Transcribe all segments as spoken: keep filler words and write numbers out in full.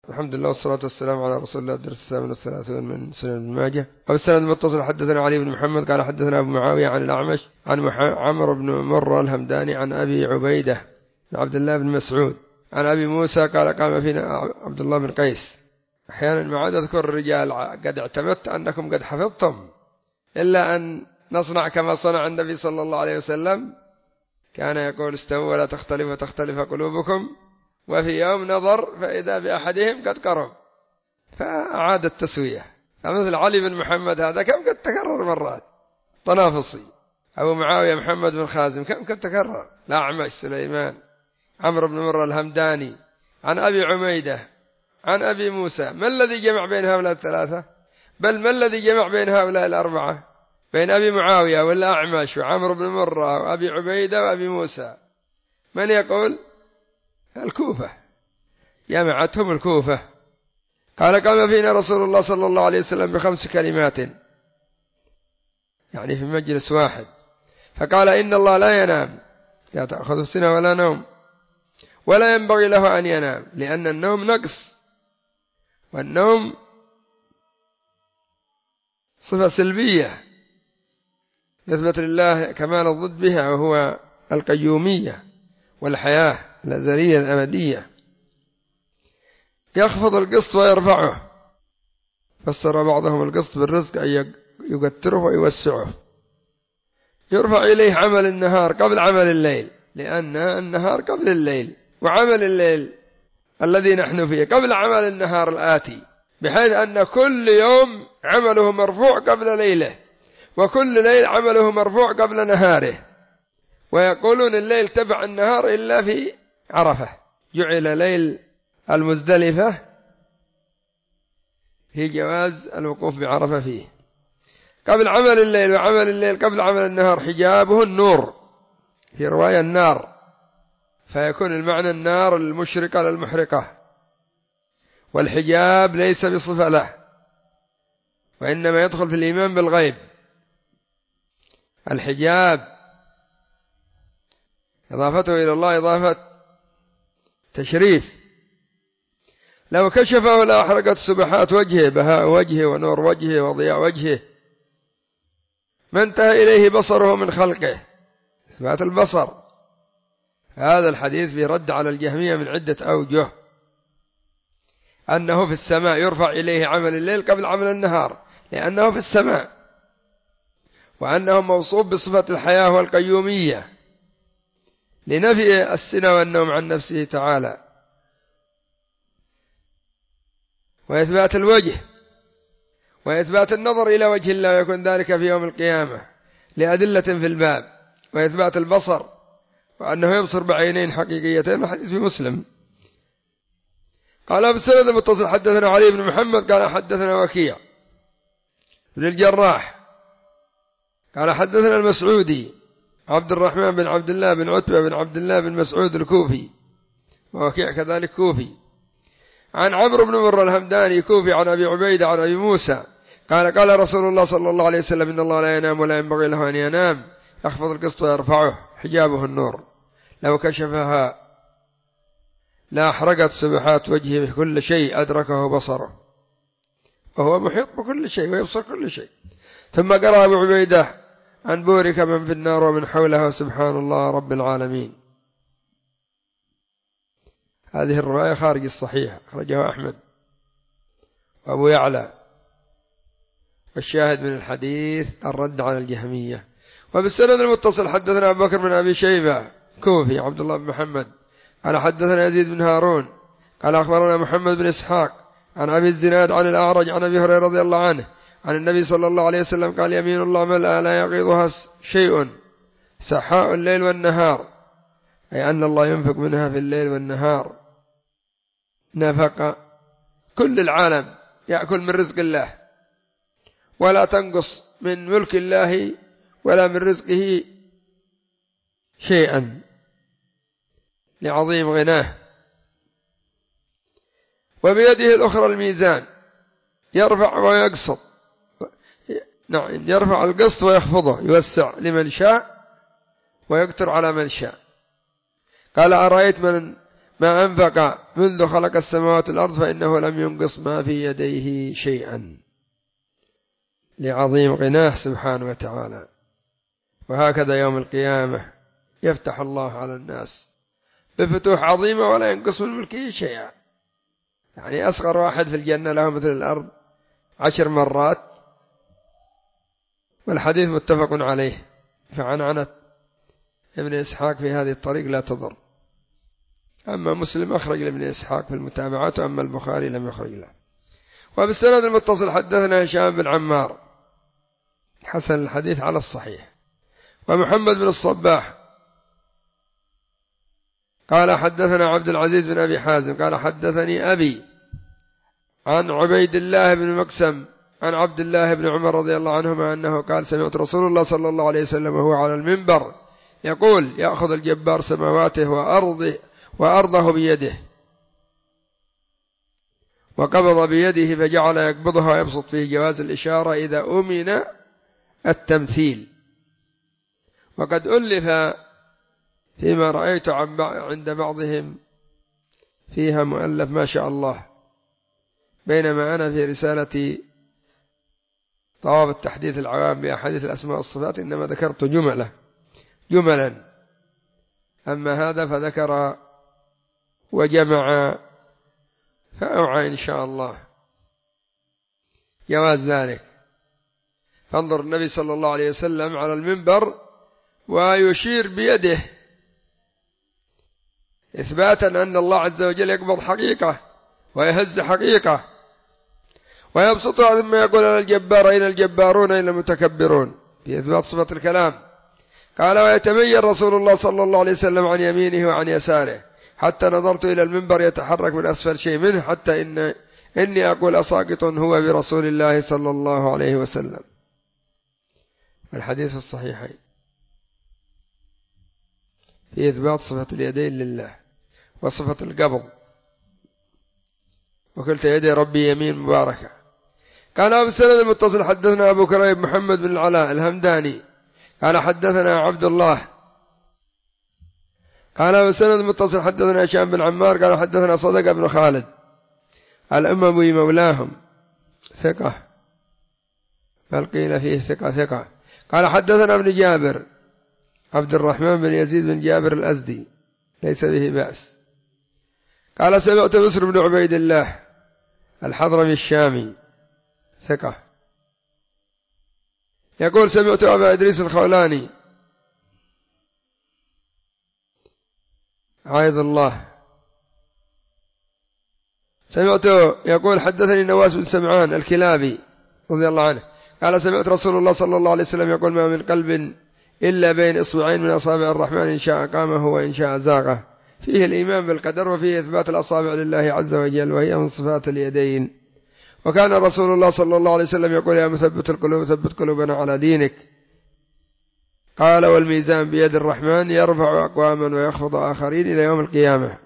الحمد لله والصلاة والسلام على رسول الله. الدرس الثامن والثلاثون من سنن ابن ماجه. وبالسند المتصل حدثنا علي بن محمد قال حدثنا أبو معاوية عن الأعمش عن عمرو بن مرة الهمداني عن أبي عبيدة بن عبد الله بن مسعود عن أبي موسى قال قام فينا عبد الله بن قيس. أحيانا ما عاد أذكر الرجال قد اعتمدت أنكم قد حفظتم، إلا أن نصنع كما صنع النبي صلى الله عليه وسلم، كان يقول استووا ولا تختلف وتختلف قلوبكم، وفي يوم نظر فإذا بأحدهم قد قرب فأعاد التسوية. فمثل علي بن محمد هذا كم قد تكرر مرات، طنافسي. أبو معاوية محمد بن خازم كم قد تكرر، الأعمش سليمان عمرو بن مرة الهمداني عن أبي عميدة عن أبي موسى. ما الذي جمع بين هؤلاء الثلاثة؟ بل ما الذي جمع بين هؤلاء الأربعة؟ بين أبي معاوية والأعمش وعمرو بن مرة وأبي عبيدة وأبي موسى من يقول؟ الكوفة، جمعتهم الكوفة. قال قام فينا رسول الله صلى الله عليه وسلم بخمس كلمات، يعني في مجلس واحد، فقال إن الله لا ينام، لا تأخذ سنة ولا نوم، ولا ينبغي له أن ينام، لأن النوم نقص، والنوم صفة سلبية يثبت لله كمال الضد بها، وهو القيومية والحياة الأزلية الأبدية. يخفض القسط ويرفعه، فسر بعضهم القسط بالرزق أن يقتره ويوسعه. يرفع إليه عمل النهار قبل عمل الليل، لأن النهار قبل الليل، وعمل الليل الذي نحن فيه قبل عمل النهار الآتي، بحيث أن كل يوم عمله مرفوع قبل ليله، وكل ليل عمله مرفوع قبل نهاره. ويقولون الليل تبع النهار إلا في عرفة، جعل ليل المزدلفة في جواز الوقوف بعرفة فيه قبل عمل الليل، وعمل الليل قبل عمل النهار حجابه النور، في رواية النار، فيكون المعنى النار المشرقة للمحرقة، والحجاب ليس بصفة له، وإنما يدخل في الإيمان بالغيب. الحجاب إضافته إلى الله إضافة تشريف، لو كشفه لأحرقت سبحات وجهه، بهاء وجهه ونور وجهه وضياء وجهه، ما انتهى إليه بصره من خلقه، إثبات البصر. هذا الحديث في رد على الجهمية من عدة أوجه، أنه في السماء يرفع إليه عمل الليل قبل عمل النهار لأنه في السماء، وأنه موصوف بصفة الحياة والقيومية لنفي السنة والنوم عن نفسه تعالى، وإثبات الوجه، وإثبات النظر إلى وجه الله، ويكون ذلك في يوم القيامة لأدلة في الباب، وإثبات البصر، وأنه يبصر بعينين حقيقيتين، حديث في مسلم. قال بالسند المتصل حدثنا علي بن محمد قال حدثنا وكيع بن الجراح قال حدثنا المسعودي عبد الرحمن بن عبد الله بن عتبة بن عبد الله بن مسعود الكوفي، ووكيع كذلك كوفي، عن عمرو بن مرة الهمداني كوفي عن أبي عبيدة عن أبي موسى قال قال رسول الله صلى الله عليه وسلم إن الله لا ينام ولا ينبغي له أن ينام، يخفض القسط ويرفعه، حجابه النور، لو كشفها لا أحرقت سبحات وجهه، كل شيء أدركه بصره، وهو محيط بكل شيء ويبصر كل شيء. ثم قرأ أبو عبيدة أن بورك من في النار ومن حولها سبحان الله رب العالمين. هذه الرواية خارج الصحيح، أخرجه أحمد وأبو يعلى، والشاهد من الحديث الرد على الجهمية. وبالسند المتصل حدثنا أبو بكر بن أبي شيبة كوفي عبد الله بن محمد قال حدثنا يزيد بن هارون قال أخبرنا محمد بن إسحاق عن أبي الزناد عن الأعرج عن أبي هريرة رضي الله عنه عن النبي صلى الله عليه وسلم قال يمين الله ملأ لا يغيضها شيء سحاء الليل والنهار، أي أن الله ينفق منها في الليل والنهار نفق كل العالم، يأكل من رزق الله، ولا تنقص من ملك الله ولا من رزقه شيئا لعظيم غناه. وبيده الأخرى الميزان يرفع ويقسط، نعم يرفع القسط ويخفضه، يوسع لمن شاء ويقتر على من شاء. قال أرأيت من ما أنفق منذ خلق السماوات والأرض فإنه لم ينقص ما في يديه شيئا، لعظيم غناه سبحانه وتعالى. وهكذا يوم القيامة يفتح الله على الناس بفتوح عظيمة ولا ينقص من ملكه شيئا. يعني أصغر واحد في الجنة له مثل الأرض عشر مرات، والحديث متفق عليه، فعنعنة ابن إسحاق في هذه الطريق لا تضر. أما مسلم أخرج لابن إسحاق في المتابعات، وأما البخاري لم يخرج له. وبالسند المتصل حدثنا هشام بن عمار حسن الحديث على الصحيح، ومحمد بن الصباح قال حدثنا عبد العزيز بن أبي حازم قال حدثني أبي عن عبيد الله بن مقسم عن عبد الله بن عمر رضي الله عنهما أنه قال سمعت رسول الله صلى الله عليه وسلم وهو على المنبر يقول يأخذ الجبار سماواته وأرضه, وأرضه بيده، وقبض بيده فجعل يقبضها ويبسط فيه، جواز الإشارة إذا أمن التمثيل. وقد ألف فيما رأيت عند بعضهم فيها مؤلف ما شاء الله، بينما أنا في رسالة ضوابط تحديث العوام بأحاديث الأسماء والصفات إنما ذكرت جملة جملا، أما هذا فذكر وجمع فأوعى إن شاء الله جواز ذلك. فانظر النبي صلى الله عليه وسلم على المنبر ويشير بيده إثباتا أن الله عز وجل يقبض حقيقة ويهز حقيقة ويبسطها، ثم يقول أنا الجبار أين الجبارون أين المتكبرون، في إثبات صفة الكلام. قال ويتميز رسول الله صلى الله عليه وسلم عن يمينه وعن يساره حتى نظرت إلى المنبر يتحرك من أسفل شيء منه، حتى إن إني أقول أساقط هو برسول الله صلى الله عليه وسلم. الحديث في الصحيحين في إثبات صفة اليدين لله وصفة القبض، وكلت يدي ربي يمين مباركة. قال أبو السند المتصل حدثنا أبو كريب محمد بن العلاء الهمداني قال حدثنا عبد الله قال أبو السند المتصل حدثنا هشام بن عمار قال حدثنا صدق بن خالد الأموي مولاهم ثقة، بل قيل فيه ثقة ثقة. قال حدثنا ابن جابر عبد الرحمن بن يزيد بن جابر الأزدي ليس به بأس. قال سمعت بسر بن عبيد الله الحضرمي الشامي ثقة يقول سمعت أبا إدريس الخولاني عايذ الله سمعته يقول حدثني نواس بن سمعان الكلابي رضي الله عنه قال سمعت رسول الله صلى الله عليه وسلم يقول ما من قلب إلا بين إصبعين من أصابع الرحمن إن شاء قامه وإن شاء زاغه، فيه الإيمان بالقدر وفيه إثبات الأصابع لله عز وجل وهي من صفات اليدين. وكان رسول الله صلى الله عليه وسلم يقول يا مثبت القلوب ثبت قلوبنا على دينك. قال والميزان بيد الرحمن يرفع أقواما ويخفض آخرين إلى يوم القيامة.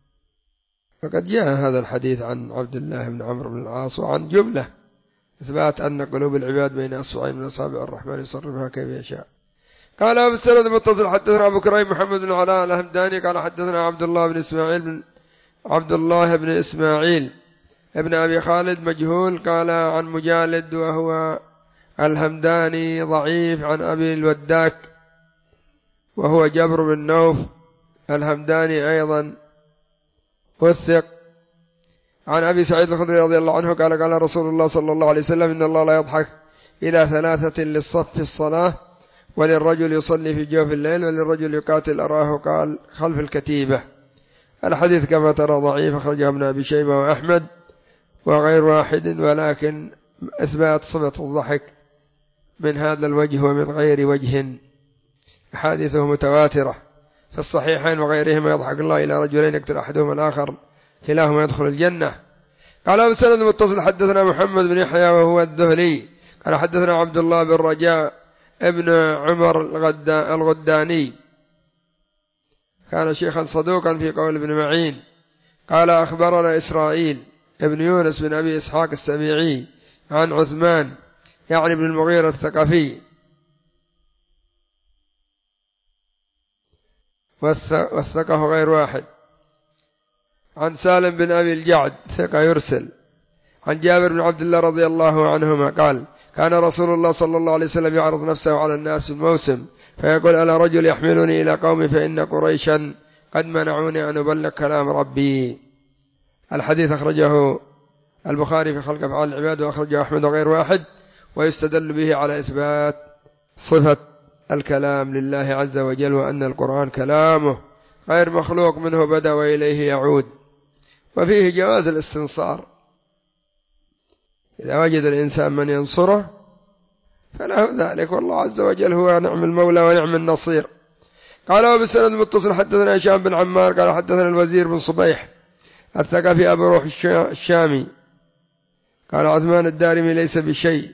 فقد جاء هذا الحديث عن عبد الله بن عمرو بن العاص وعن جملة إثبات أن قلوب العباد بين أصبعين من أصابع الرحمن يصرفها كيف يشاء. قال أبو السند المتصل حدثنا أبو كريم محمد بن علاء الهمداني قال حدثنا عبد الله بن إسماعيل بن عبد الله بن إسماعيل ابن أبي خالد مجهول قال عن مجالد وهو الهمداني ضعيف عن أبي الوداك وهو جبر بن نوف الهمداني أيضا وثق عن أبي سعيد الخدري رضي الله عنه قال قال رسول الله صلى الله عليه وسلم إن الله لا يضحك إلى ثلاثة للصف في الصلاة وللرجل يصلي في جوف الليل وللرجل يقاتل أراه قال خلف الكتيبة. الحديث كما ترى ضعيف أخرجه ابن أبي شيبة وأحمد وغير واحد، ولكن إثبات صفة الضحك من هذا الوجه ومن غير وجه أحاديثه متواترة في الصحيحين وغيرهما يضحك الله إلى رجلين يقتل أحدهما الآخر كلاهما يدخل الجنة. قال أبو السند المتصل حدثنا محمد بن يحيى وهو الذهلي قال حدثنا عبد الله بن رجاء ابن عمر الغداني كان شيخا صدوقا في قول ابن معين قال أخبرنا إسرائيل ابن يونس بن أبي إسحاق السبيعي عن عثمان يعني ابن المغيرة الثقفي والثقه غير واحد عن سالم بن أبي الجعد ثقة يرسل عن جابر بن عبد الله رضي الله عنهما قال كان رسول الله صلى الله عليه وسلم يعرض نفسه على الناس في الموسم فيقول ألا رجل يحملني إلى قومي فإن قريشا قد منعوني أن أبلغ كلام ربي. الحديث أخرجه البخاري في خلق أفعال العباد وأخرجه أحمد وغير واحد، ويستدل به على إثبات صفة الكلام لله عز وجل، وأن القرآن كلامه غير مخلوق منه بدأ وإليه يعود. وفيه جواز الاستنصار، إذا وجد الإنسان من ينصره فله ذلك، والله عز وجل هو نعم المولى ونعم النصير. قال وبالسند المتصل حدثنا هشام بن عمار قال حدثنا الوزير بن صبيح الثقفي أبو روح الشامي قال عثمان الدارمي ليس بشيء.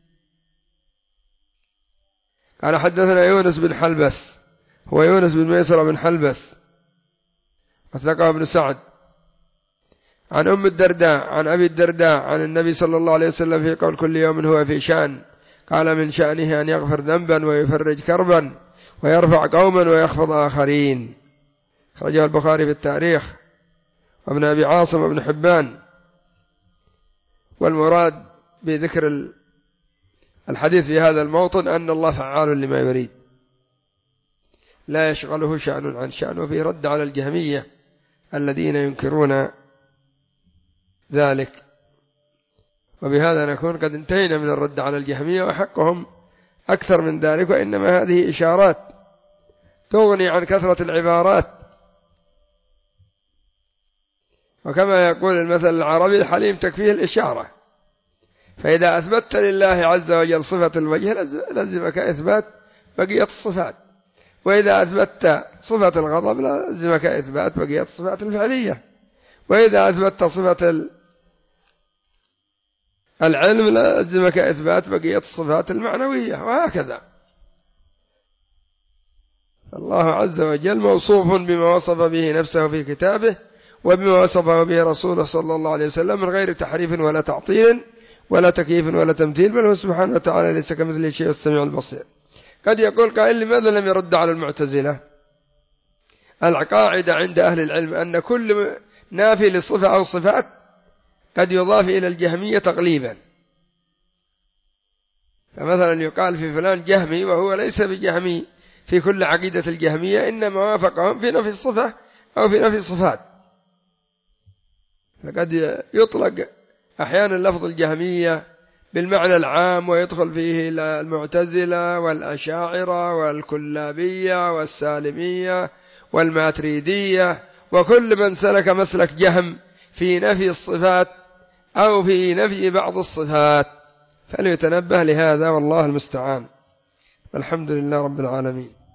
قال حدثنا يونس بن حلبس هو يونس بن ميسر بن حلبس الثقفي بن سعد عن أم الدرداء عن أبي الدرداء عن النبي صلى الله عليه وسلم في قول كل يوم هو في شأن، قال من شأنه أن يغفر ذنبا ويفرج كربا ويرفع قوما ويخفض آخرين. خرجه البخاري في التاريخ وابن أبي عاصم وابن حبان. والمراد بذكر الحديث في هذا الموطن أن الله فعال لما يريد لا يشغله شأن عن شأن، وفيه رد على الجهمية الذين ينكرون ذلك. وبهذا نكون قد انتهينا من الرد على الجهمية، وحقهم أكثر من ذلك، وإنما هذه إشارات تغني عن كثرة العبارات. وكما يقول المثل العربي الحليم تكفيه الإشارة، فإذا أثبتت لله عز وجل صفة الوجه لزمك إثبات بقية الصفات، وإذا أثبتت صفة الغضب لزمك إثبات بقية الصفات الفعلية، وإذا أثبتت صفة العلم لزمك إثبات بقية الصفات المعنوية، وهكذا. الله عز وجل موصوف بما وصف به نفسه في كتابه وبما وصفه به رسوله صلى الله عليه وسلم من غير تحريف ولا تعطيل ولا تكييف ولا تمثيل، بل هو سبحانه وتعالى ليس كمثله شيء السميع البصير. قد يقول قائل لماذا لم يرد على المعتزلة؟ القاعدة عند أهل العلم أن كل نافي للصفة أو صفات قد يضاف إلى الجهمية تقليبا، فمثلا يقال في فلان جهمي وهو ليس بجهمي في كل عقيدة الجهمية، إنما وافقهم في نفي الصفة أو في نفي الصفات. فقد يطلق أحيانا لفظ الجهمية بالمعنى العام ويدخل فيه المعتزلة والأشاعرة والكلابية والسالمية والماتريدية وكل من سلك مسلك جهم في نفي الصفات أو في نفي بعض الصفات، فليتنبه لهذا، والله المستعان. الحمد لله رب العالمين.